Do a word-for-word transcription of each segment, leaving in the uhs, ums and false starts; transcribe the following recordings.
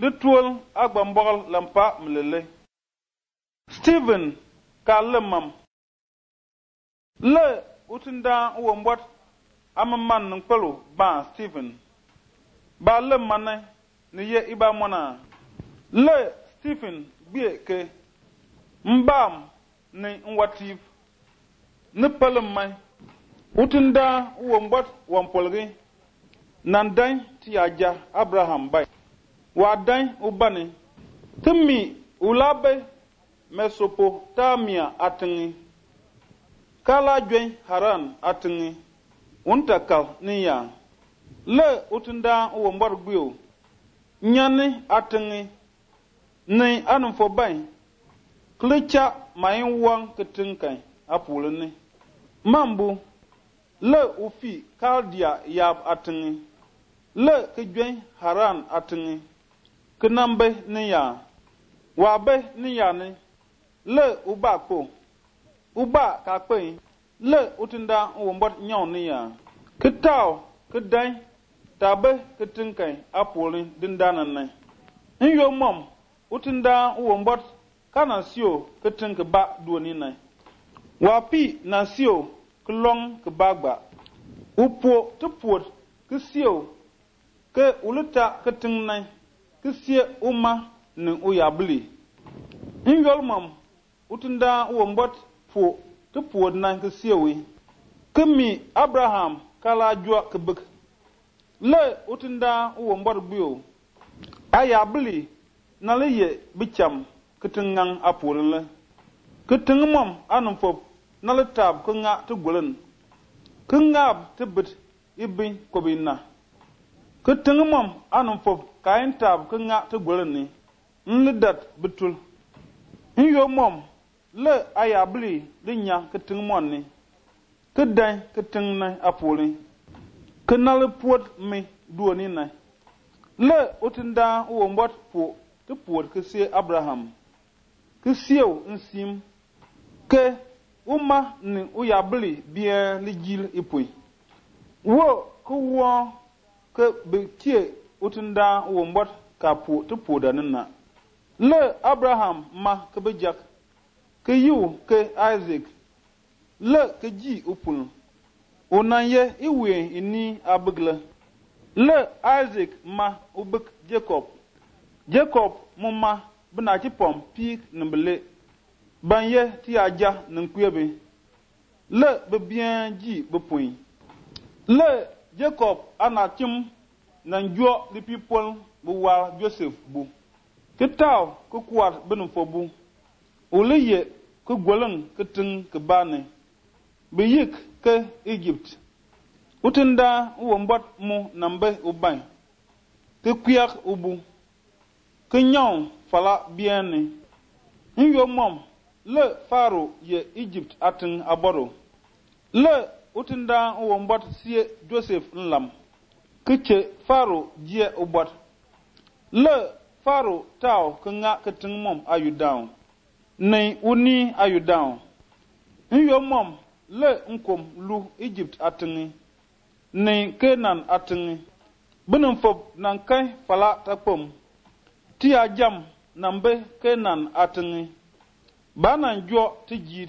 Litwol agbambol lampa mlele. Stephen kalemam. Le utinda uwombot amaman nkwelo ba Stephen. Ba le mane ni ye iba mona. Le Stephen bie ke mbam ni nwativ. Ni pelem mai. Utinda uwombot wampolgi. Nanday ti aja Abraham bay. Waday ubani. Timi ulabe Mesopotamia atingi. Kala jwen Haran atingi. Untakal niya. Le utinda uwombot gwiyo. Nyani atingi. Ni anumfo bay. Klicha mayin wang ketingkai apulini. Mambu. Le ufi kaldia yab atingi. Le kejwen Haran atingi. Kenambe niya. Wabe niya ni. Le uba ko. Uba kakpe. Le utinda uwombot nyaw niya. Ketaw, kedai, tabe ketingkai apulin dindanan ni. Nyo mom. Utinda uwombot kana sio keting ba duoni ni. Wapi na sio kelong kebagba. Upo tepuot kesio ke uluta keting nai kesie uma ni uyabli. Injol mam utinda uwombot po tepuot nai kesiewi. Kemi Abraham kala jua kebek. Le utinda uwombot bio. Ayabli na le ye bicham ketingang apulile. Keting mam anumfop na le tab ke nga te gulen. Ke ngab te bit ibi kobina. Keting mam anumfop kain tab ke nga te gulen ni. Nle dat betul. Nyo mam le ayabli le nya keting mon ni. Ke dai keting na apuli. Ke na le puot mi duoni na. Le utinda uwombot po te puot ke se Abraham. Ke sieu nsim ke uma ni uyabli bien ligil ipui. Wo ku wo ke bekie utinda uwombot ka po te po da nna. Le Abraham ma ke bejak ke yu ke Isaac. Le ke ji upul. Onaye iwe ini abegle. Le Isaac ma ubek Jacob. Jacob muma bena chipom pik nembele. Banye ti aja nenkwebe. Le be bien ji bepoin. Le Jacob anakim nanjo li people buwa Joseph bu. Ketaw ku kwat benufo bu. Oleye ku gwolen keting ke bane. Be yik ke Egypt. Utinda uwombot mu nambe ubay. Ke kuyak ubu. Ke nyaw fala biene. Nyo mom le Faro ye Egypt atin aboro. Le utinda uwombot siye Joseph nlam. Keche Faro jie ubot. Le Faro taw ke nga keting mom ayu down. Nei uni ayu down. Nyo mom le nkom lu Egypt atingi. Nei Kenan atingi. Benum fop nan kai fala takpom. Tia jam nambe Kenan atingi. Banan jo tijir.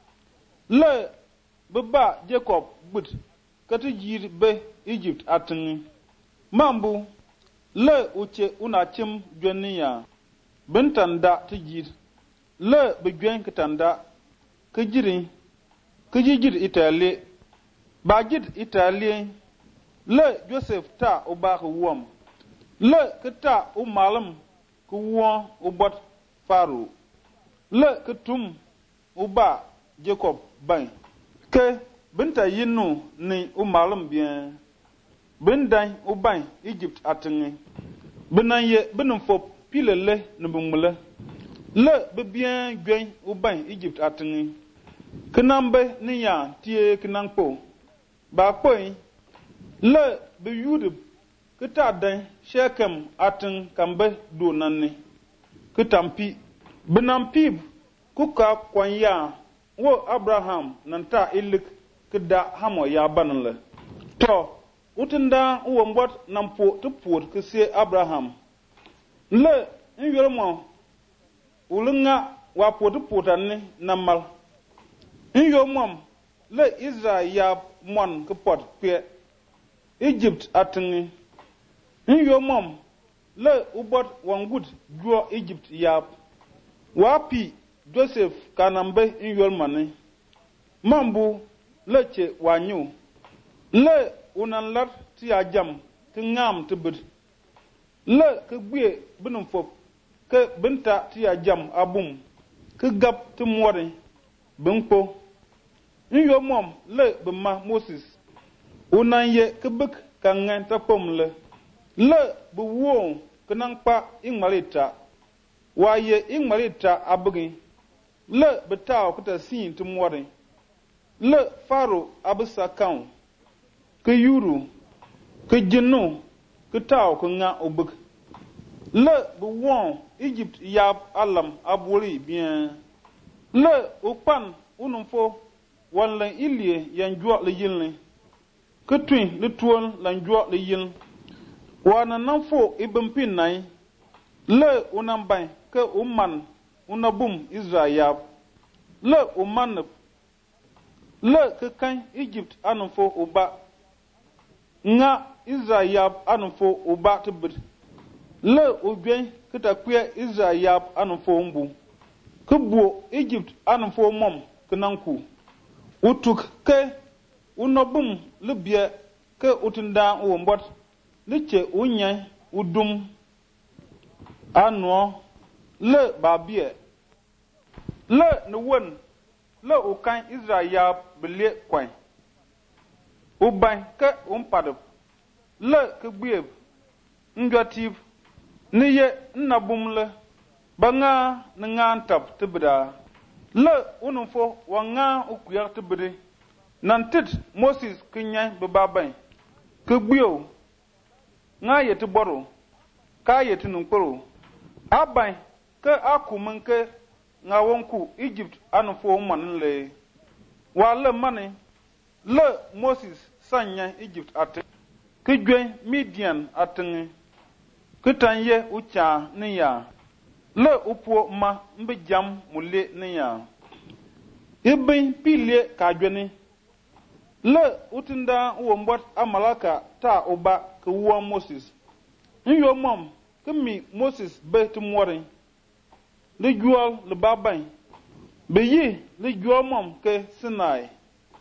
Le beba Jacob but katijir be Egypt atingi. Mambu le uche unachim jweniya. Bentanda tijir. Le begwen ketanda. Kejiri. Kejijir Italy. Bajid Italy. Le Joseph ta ubak wom. Le keta umalam kuwa ubot Faro. Le ketum uba Jacob bay. Ke benta yinu ni umalam bien. Bendai ubay Egypt atingi. Benaye benumfop pile le nubumule. Le be bien gwen ubay Egypt atingi. Kenambe niya tie kenangpo. Ba koi le be yudub keta den Shekem atin kambe do nanni. Ketampi benampib kuka kwanya wo Abraham nanta ilik keda hamo ya banle. To utinda uwombot nampo tupur kese Abraham. le nyol mo ulunga wa potu potani namal nyol mom le Israel ya mon ke pot pe Egypt atingi nyol mom le ubot wangud jo Egypt ya wapi Joseph kanambe nyol mani mambu le che wanyu le unan lar ti ajam ti ngam ti bid le ke gbe binum fop ke binta ti ajam abum ke gap ti mori binpo nyo mom le bima Moses unan ye ke bik kan ngan ta pom le le bu wo ke nan pa ingmarita wa ye ingmarita abugi le betaw ko ta sin ti mori le faro abusa kan ke yuru ke jinu ke taw ko nga obuk le bu won Egypt yab alam aburi bien le upan unum fo wala ilie yan jo le yilne ke twin le tuon lan jo le yil wana nan fo ibmpin nai le unam ban ke umman unabum Israel le umman le ke kan Egypt anum fo uba nga Israel anu fo uba tibir le ogwen kita kwe Israel anu fo mbu kubo Egypt anu fo mom kananku utuk ke unobum libye ke utinda o mbot liche unya udum anu le babie le nuwon le ukan Israel bele kwan uban ke umpadop le ke gbieb ngotib niye nnabumle banga nga ntap tibda le unumfo wanga ukuyar tibde nantit Moses kinya bebaban ke gbio nga yeti boro ka yeti nunkoro aban ke akumun ke nga wonku Egypt anufo manle wale mane le Moses sanya Egypt ate ke gwen Midian atengi ke tanye ucha niya le upo ma mbe jam mule niya ibin pile ka gweni le utinda wo mbot amalaka ta oba ke wo Moses nyo mom ke mi Moses be tumwori le jual le baban be yi le jual mom ke Sinai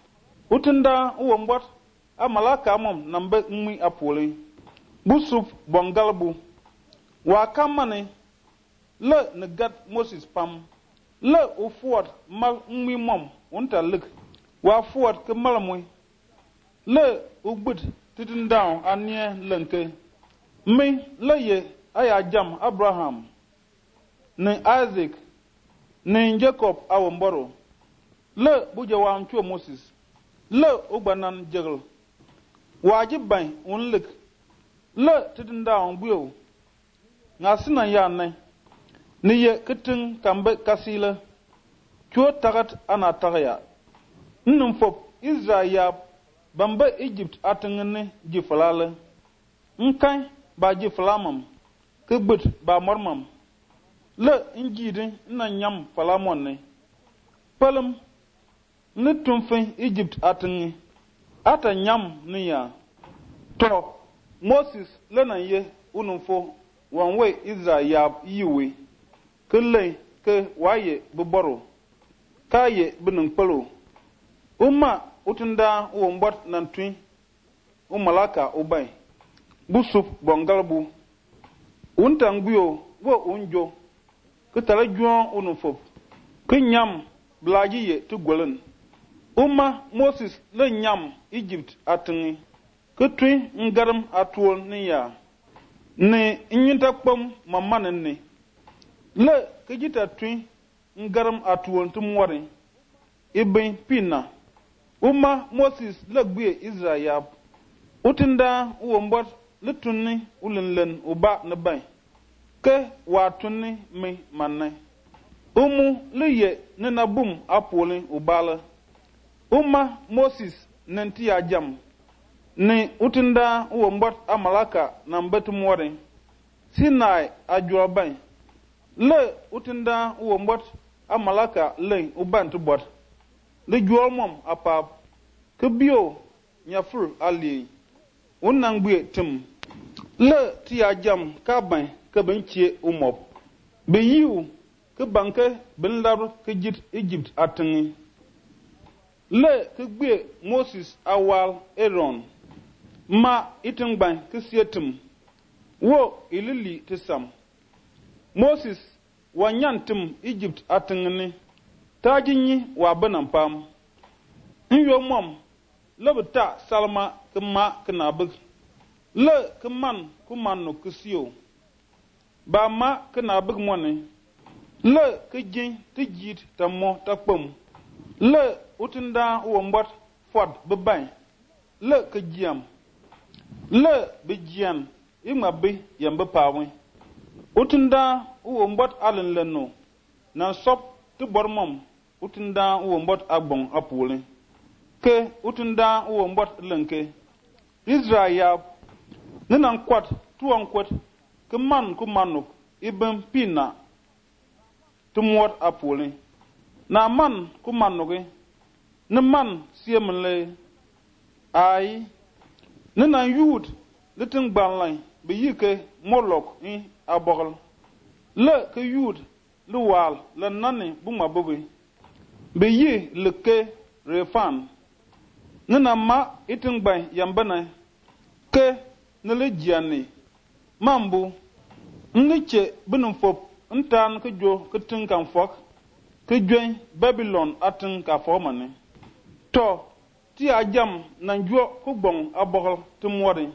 utunda uwo mbot amalaka mom nambe ngmi apole busup bongalbu wa kamane le negat Moses pam le ufuat mal ngmi mom unta lik wa fuat ke malmoy le ugbud titindaw anie lenke mi le ye aya jam Abraham ne Isaac ne Jacob awomboro le buja wa amcho Moses le ugbanan jegl wajiban unlik le tidinda onbuo ngasina ya nai niye kitin kambe kasila cho tagat ana tagaya nnum fop Israel bamba Egypt atengene jifalale nkai ba jifalamam kebut ba mormam le injidi na nyam falamonne palum ne tumfe Egypt atengi ata nyam niya to Moses lena ye unumfo wanwe Israel yiwe kele ke waye buboro kaye binun palo umma utunda wo mbot nan twin umalaka ubay busup bongalbu untangbuyo wo unjo ketala juon unumfo kenyam blaji ye tugolen umma Moses le nyam Egypt atengi ketwi ngaram atwol niya ne nyinta kpom mamane ne le kejita twi ngaram atwol tumwori ibin pina umma Moses le gbe Israel utinda wo mbot le tunni ulenlen uba ne ban ke wa tunni me manne umu le ye ne na bum apole ubala umma Moses nenti ajam ne utinda wo mbot amalaka na mbetum wore Sinai ajwaban le utinda uwo mbot amalaka le ubantu bot le jwol mom apap ke bio nyafur ali unang bue tim le tia jam ka ban ke benchie umop be yiu ke banke ben lar ke jit Egypt atengi le ke gbe Moses awal Aaron ma itin ban ke sietim wo ilili tisam Moses wanyantim Egypt atengni tajinyi wa banam pam nyo mom lebta salma kema knabug le keman kumanu kusio ba ma knabug mone le kejin tijit tamo takpom le utinda wo mbot fod beban le kejiam le bejian imabe yambe pawe utinda wo mbot alen leno na sop te bormom utinda wo mbot agbon apule ke utinda wo mbot lenke Israel ninan kwat tuwan kwat ke man ku manuk ibn pina tumwot apule na man ku manuke ne man siemle ai ninan yud litin gbanlay be yike molok in abogl le ke yud le wal le nani buma bobe be yi le ke refan nina ma itin gban yambana ke ne le jiani mambu nniche binum fop ntan ke jo ke tin kan fok ke jwen Babylon atin ka formane to ti ajam nan jo ku gbon abogl te mori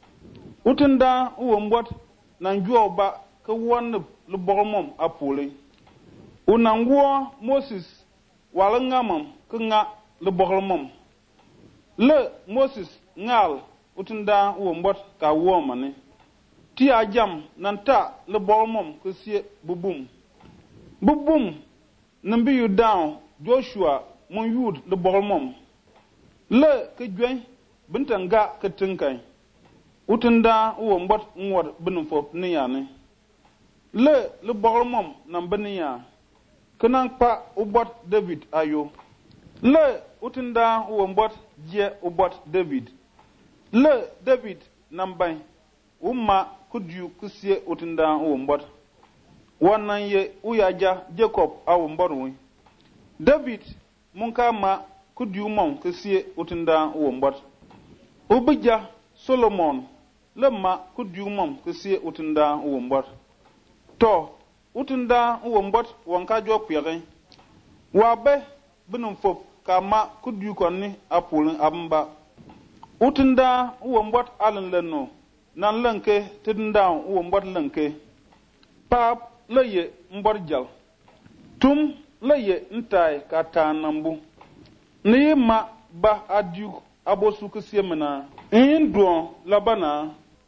utinda uwo mbot nan jo ba ke won le bormom apole unangwo Moses wala ngamam ke nga le bormom le Moses ngal utinda uwo mbot ka womane ti ajam nanta le bormom ke sie bubum bubum nambi yu down Joshua mon yud le bormom le ke jwen bintanga ke tinkai utinda uwo mbot ngwar binum fop ni yani le le bormom nam beniya kenan pa ubot David ayo le utinda uwo mbot je ubot David le David nam ban umma kudyu kusie utinda uwo mbot wannan ye uyaja Jacob awo mbotwi David munka ma kudyu mom kusie utinda uwo mbot ubija Solomon le ma kudyu mom kusie utinda uwo mbot to utinda uwo mbot wanka jo kwere wa be binum fop ka ma kudyu konni apulin amba utinda uwo mbot alen leno nan lenke tidinda uwo mbot lenke pap leye mbot jal tum leye ntai ka tanambu ni ma ba adyu abosu kusie mena indon labana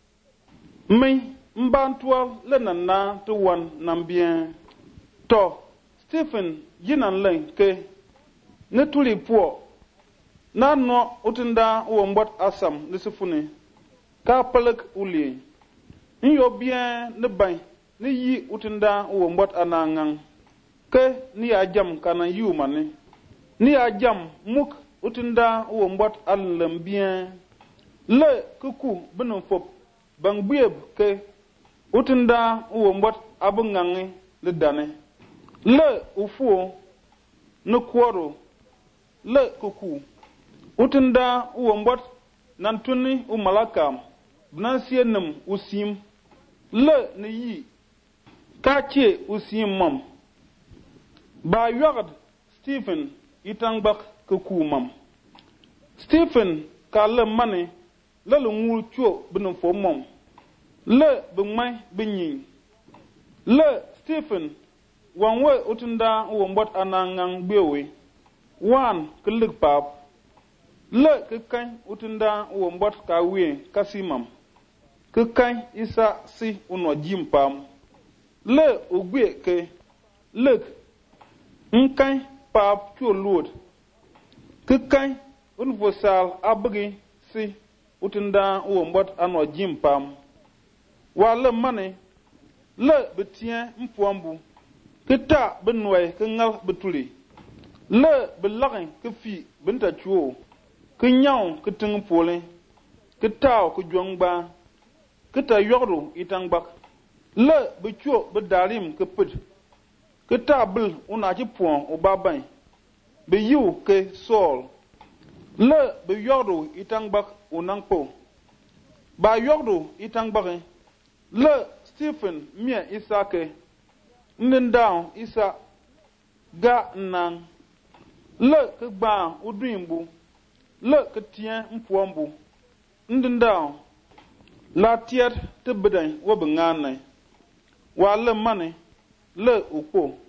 mi mbantua le nana to wan nambien to Stephen yinan len ke ne tuli po na no utinda wo mbot asam ne sifuni ka palak uli nyo bien ne ban ne yi utinda wo mbot anangang ke ni ajam kana yumane ni ajam muk utinda wo mbot allam bien le kuku binum fop bang bieb ke utinda uwo mbot abungangi le dane le ufuo ne kworo le kuku utinda uwo mbot nantuni umalakam bnansie nem usim le ne yi kache usim mam ba yogad Stephen itangbak kuku mam Stephen ka le mane le le ngul chuo binum fo mam le bumai binyin le Stephen wanwe utinda uwo mbot anangang bewe wan klik pap le kekan utinda uwo mbot ka wi kasimam kekan isa si uno jimpam le ogbe ke le nkan pap chuo lord kekan unvosal abgi si utinda uwo mbot ano jimpam wala mane le betien mpuambu kita benwai ke ngal betuli le belagin ke fi benta chuo ke nyao ke ting polin ke tao ke jongba ke ta yordo itangbak le bechuo bedarim ke pud ke ta bil una ji puan o baban be yu ke sol le be yordo itangbak unangpo ba yordo itangbak le Stephen mie isake ndendao isa ga nang le ke gba udwimbu le ke tien mpuambu ndendao la tiet te bedan wo bengan wa le mane le ukpo